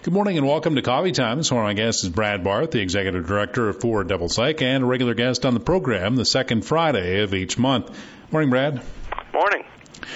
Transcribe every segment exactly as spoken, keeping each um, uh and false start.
Good morning and welcome to Coffee Time. This morning my guest is Brad Barth, the Executive Director for Double Cyc and a regular guest on the program the second Friday of each month. Morning, Brad. Morning.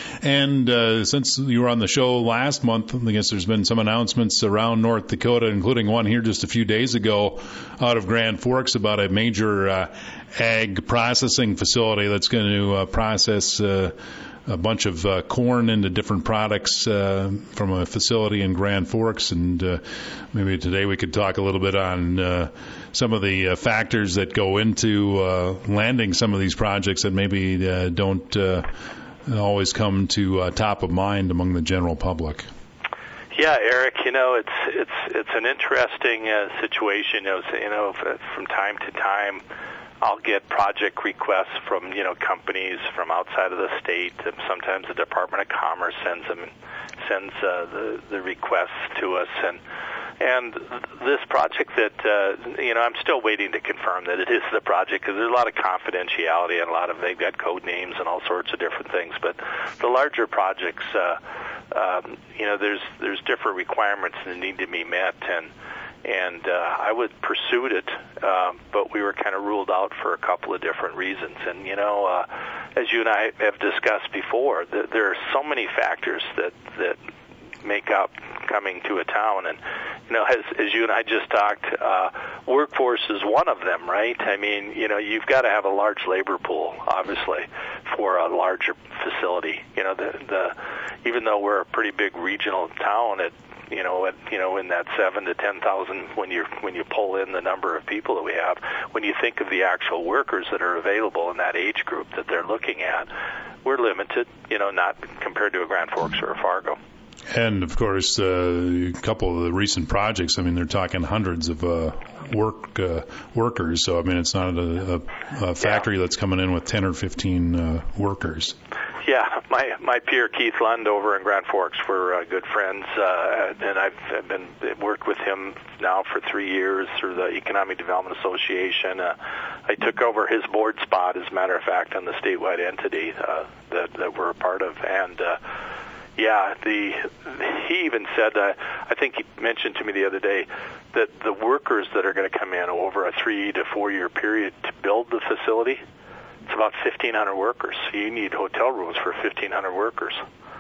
And uh, since you were on the show last month, I guess there's been some announcements around North Dakota, including one here just a few days ago out of Grand Forks about a major uh, ag processing facility that's going to uh, process uh, a bunch of uh, corn into different products uh, from a facility in Grand Forks. And uh, maybe today we could talk a little bit on uh, some of the uh, factors that go into uh, landing some of these projects that maybe uh, don't uh, always come to uh, top of mind among the general public. Yeah, Eric, you know, it's it's it's an interesting uh, situation. You know, so, you know, from time to time, I'll get project requests from, you know, companies from outside of the state. And sometimes the Department of Commerce sends them, sends uh, the the requests to us, and and this project that uh, you know, I'm still waiting to confirm that it is the project because there's a lot of confidentiality and a lot of they've got code names and all sorts of different things. But the larger projects, uh, um, you know, there's there's different requirements that need to be met, and. And uh, I would pursued it, uh, but we were kind of ruled out for a couple of different reasons. And, you know, uh, as you and I have discussed before, th- there are so many factors that, that make up coming to a town. And, you know, as, as you and I just talked, uh, workforce is one of them, right? I mean, you know, you've got to have a large labor pool, obviously, for a larger facility. You know, the, the even though we're a pretty big regional town, it you know, at, you know, in that seven to ten thousand, when you when you pull in the number of people that we have, when you think of the actual workers that are available in that age group that they're looking at, we're limited. You know, not compared to a Grand Forks or a Fargo. And of course, uh, a couple of the recent projects. I mean, they're talking hundreds of uh, work uh, workers. So I mean, it's not a, a, a factory yeah. that's coming in with ten or fifteen uh, workers. Yeah, my my peer Keith Lund over in Grand Forks, we're uh, good friends, uh, and I've, I've been worked with him now for three years through the Economic Development Association. Uh, I took over his board spot, as a matter of fact, on the statewide entity uh, that that we're a part of, and. Uh, Yeah, the he even said, uh, I think he mentioned to me the other day, that the workers that are going to come in over a three to four year period to build the facility, it's about fifteen hundred workers. So you need hotel rooms for fifteen hundred workers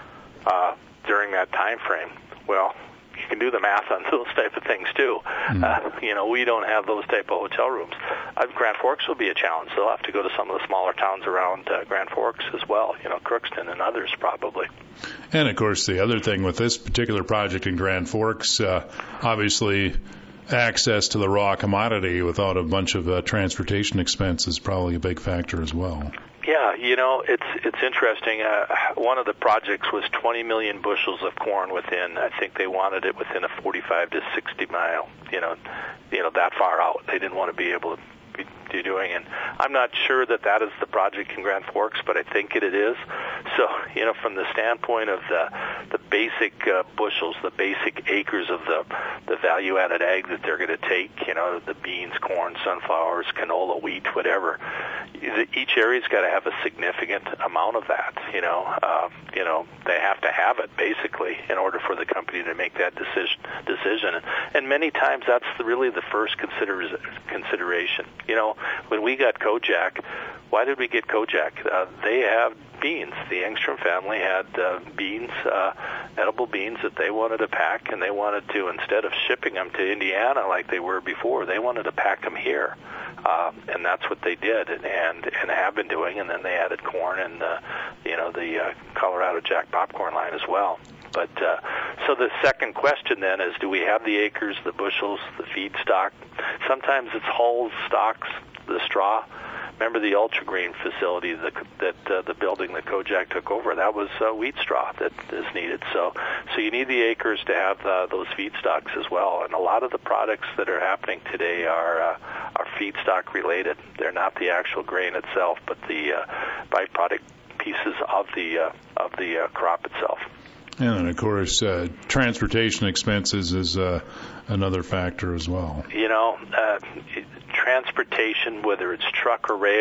uh, during that time frame. Well, you can do the math on those type of things too. Mm. Uh, you know, we don't have those type of hotel rooms. Uh, Grand Forks will be a challenge. They'll have to go to some of the smaller towns around uh, Grand Forks as well. You know, Crookston and others probably. And of course, the other thing with this particular project in Grand Forks, uh, obviously, access to the raw commodity without a bunch of uh, transportation expense is probably a big factor as well. Yeah, you know, it's it's interesting. Uh, one of the projects was twenty million bushels of corn within. I think they wanted it within a forty-five to sixty mile. You know, you know that far out. They didn't want to be able to be doing, and I'm not sure that that is the project in Grand Forks, but I think it, it is. So, you know, from the standpoint of the the basic uh, bushels, the basic acres of the the value-added ag that they're going to take, you know, the beans, corn, sunflowers, canola, wheat, whatever. Each area's got to have a significant amount of that. You know, uh, you know, they have to have it basically in order for the company to make that decision. Decision, and many times that's the, really the first consider consideration. You know, when we got Kojak, why did we get Kojak? Uh, they have beans. The Engstrom family had uh, beans, uh, edible beans that they wanted to pack, and they wanted to, instead of shipping them to Indiana like they were before, they wanted to pack them here. Uh, and that's what they did and, and and have been doing. And then they added corn and, uh, you know, the uh, Colorado Jack popcorn line as well. But uh, so the second question then is, do we have the acres, the bushels, the feedstock? Sometimes it's hulls, stocks, the straw. Remember the Ultra-Grain facility, the, that uh, the building that Kojak took over? That was uh, wheat straw that is needed. So, so you need the acres to have uh, those feedstocks as well. And a lot of the products that are happening today are uh, are feedstock related. They're not the actual grain itself, but the uh, byproduct pieces of the uh, of the uh, crop itself. And then, of course, uh, transportation expenses is uh, another factor as well. You know, uh, transportation, whether it's truck or rail,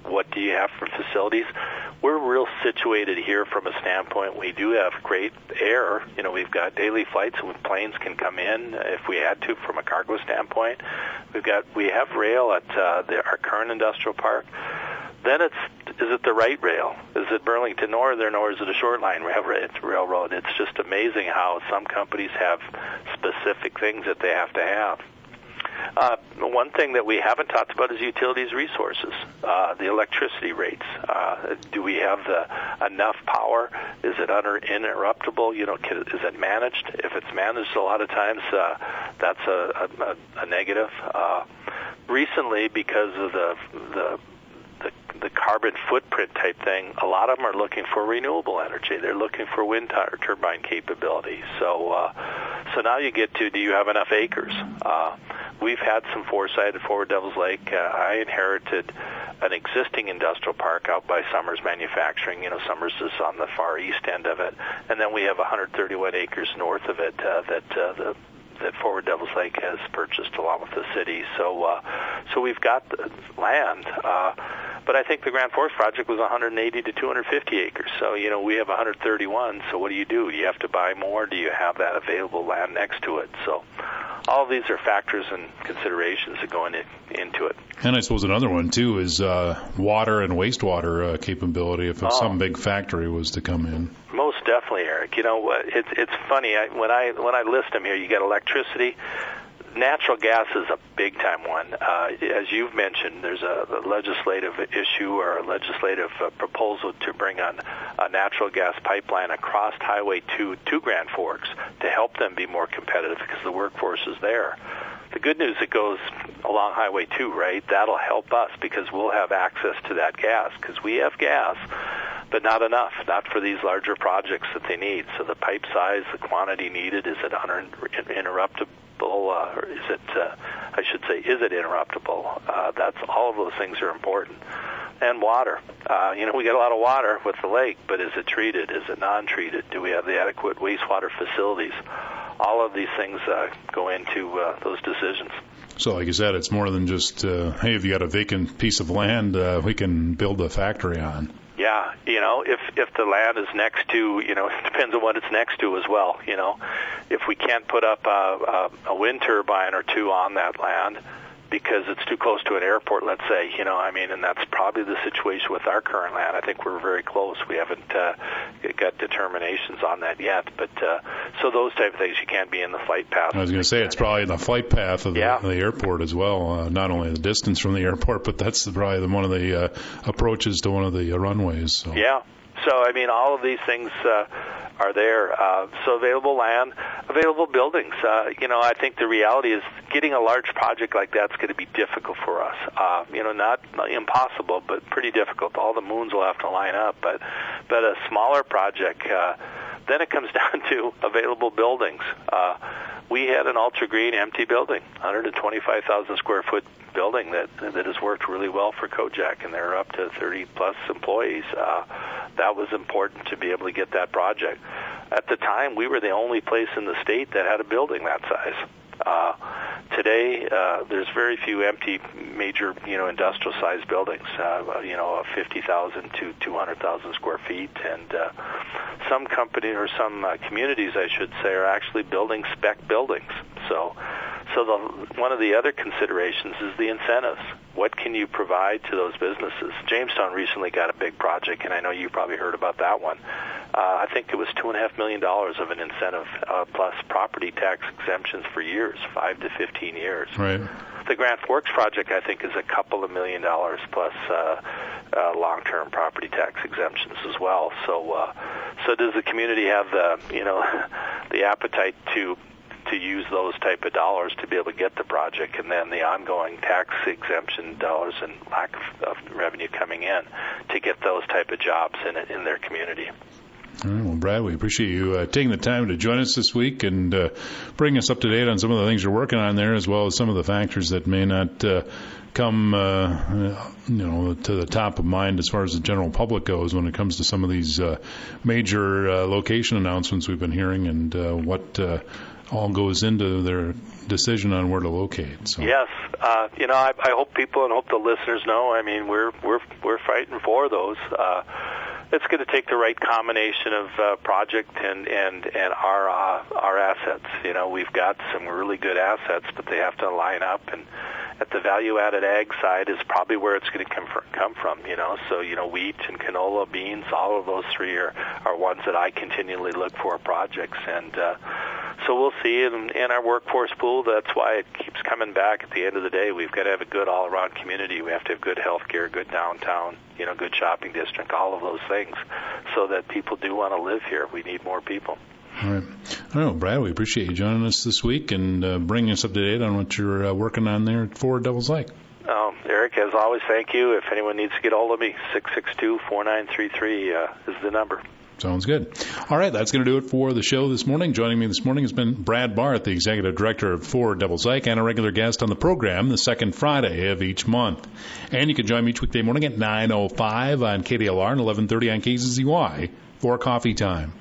what do you have for facilities? We're real situated here from a standpoint. We do have great air. You know, we've got daily flights, and planes can come in if we had to from a cargo standpoint. We've got we have rail at uh, the, our current industrial park. Then it's, is it the right rail? Is it Burlington Northern, or is it a short line railroad? It's just amazing how some companies have specific things that they have to have. Uh, one thing that we haven't talked about is utilities resources, uh, the electricity rates. Uh, do we have the enough power? Is it uninterruptible? You know, can, is it managed? If it's managed, a lot of times uh, that's a, a, a negative. Uh, recently, because of the the The, the carbon footprint type thing, a lot of them are looking for renewable energy. They're looking for wind tur- turbine capability. So, uh, so now you get to, do you have enough acres? Uh, we've had some foresight at Forward Devils Lake. Uh, I inherited an existing industrial park out by Summers Manufacturing. You know, Summers is on the far east end of it, and then we have one hundred thirty-one acres north of it uh, that uh, the that Forward Devils Lake has purchased along with the city. So, uh, so we've got the land. Uh, but I think the Grand Forks project was one hundred eighty to two hundred fifty acres. So, you know, we have one hundred thirty-one. So what do you do? Do you have to buy more? Do you have that available land next to it? So all of these are factors and considerations that go in it, into it. And I suppose another one, too, is uh, water and wastewater uh, capability if oh. some big factory was to come in. Most definitely, Eric. You know, it's it's funny. I, when I when I list them here, you get electricity. Natural gas is a big-time one. Uh, as you've mentioned, there's a, a legislative issue or a legislative uh, proposal to bring on a natural gas pipeline across Highway two to Grand Forks to help them be more competitive because the workforce is there. The good news, it goes along Highway two, right? That'll help us because we'll have access to that gas because we have gas, but not enough, not for these larger projects that they need. So the pipe size, the quantity needed, is it uninterruptible? Uh, or is it, uh, I should say, is it interruptible? Uh, that's all of those things are important. And water. Uh, you know, we get a lot of water with the lake, but is it treated? Is it non-treated? Do we have the adequate wastewater facilities? All of these things uh, go into uh, those decisions. So, like you said, it's more than just, uh, hey, if you got a vacant piece of land, uh, we can build a factory on. Yeah, you know, if if the land is next to, you know, it depends on what it's next to as well. You know, if we can't put up a, a, a wind turbine or two on that land because it's too close to an airport, let's say, you know, I mean, and that's probably the situation with our current land. I think we're very close. We haven't uh, got determinations on that yet, but uh, so those type of things, you can't be in the flight path. I was going to say it's probably in the flight path of the, yeah. the airport as well, uh, not only the distance from the airport, but that's probably the, one of the uh, approaches to one of the uh, runways. So. Yeah. So, I mean, all of these things uh, are there. Uh, so available land, available buildings. Uh, you know, I think the reality is getting a large project like that's going to be difficult for us. Uh, you know, not, not impossible, but pretty difficult. All the moons will have to line up. But, but a smaller project, uh, then it comes down to available buildings. Uh, we had an ultra green empty building, one hundred twenty-five thousand square foot building that that has worked really well for Kojak, and they're up to thirty plus employees. Uh, that was important to be able to get that project. At the time, we were the only place in the state that had a building that size. Uh, today, uh, there's very few empty major, you know, industrial sized buildings, uh, you know, fifty thousand to two hundred thousand square feet. And uh, some company or some uh, communities, I should say, are actually building spec buildings. So, so the, one of the other considerations is the incentives. What can you provide to those businesses? Jamestown recently got a big project, and I know you probably heard about that one. Uh, I think it was two and a half million dollars of an incentive uh, plus property tax exemptions for years, five to fifteen years. Right. The Grand Forks project, I think, is a couple of million dollars plus uh, uh, long-term property tax exemptions as well. So, uh, so does the community have the, you know, the appetite to to use those type of dollars to be able to get the project, and then the ongoing tax exemption dollars and lack of, of revenue coming in to get those type of jobs in in their community? All right, well, Brad, we appreciate you uh, taking the time to join us this week and uh, bring us up to date on some of the things you're working on there, as well as some of the factors that may not uh, come, uh, you know, to the top of mind as far as the general public goes when it comes to some of these uh, major uh, location announcements we've been hearing and uh, what uh, all goes into their decision on where to locate. So. Yes, uh, you know, I, I hope people and hope the listeners know. I mean, we're we're we're fighting for those. Uh, it's going to take the right combination of uh, project and and and our uh, our assets. You know, we've got some really good assets, but they have to line up. And at the value-added ag side is probably where it's going to come from. Come from, you know. So you know, wheat and canola, beans, all of those three are are ones that I continually look for projects and. Uh, So we'll see in, in our workforce pool. That's why it keeps coming back. At the end of the day, we've got to have a good all-around community. We have to have good health care, good downtown, you know, good shopping district, all of those things, so that people do want to live here. We need more people. All right. I don't know, Brad, we appreciate you joining us this week and uh, bringing us up to date on what you're uh, working on there at Ford Devils Lake. Um, Eric, as always, thank you. If anyone needs to get a hold of me, six six two, four nine three three uh, is the number. Sounds good. All right, that's going to do it for the show this morning. Joining me this morning has been Brad Barth, the Executive Director of Ford Devils Lake, and a regular guest on the program the second Friday of each month. And you can join me each weekday morning at nine oh five on K D L R and eleven thirty on K Z Z Y for Coffee Time.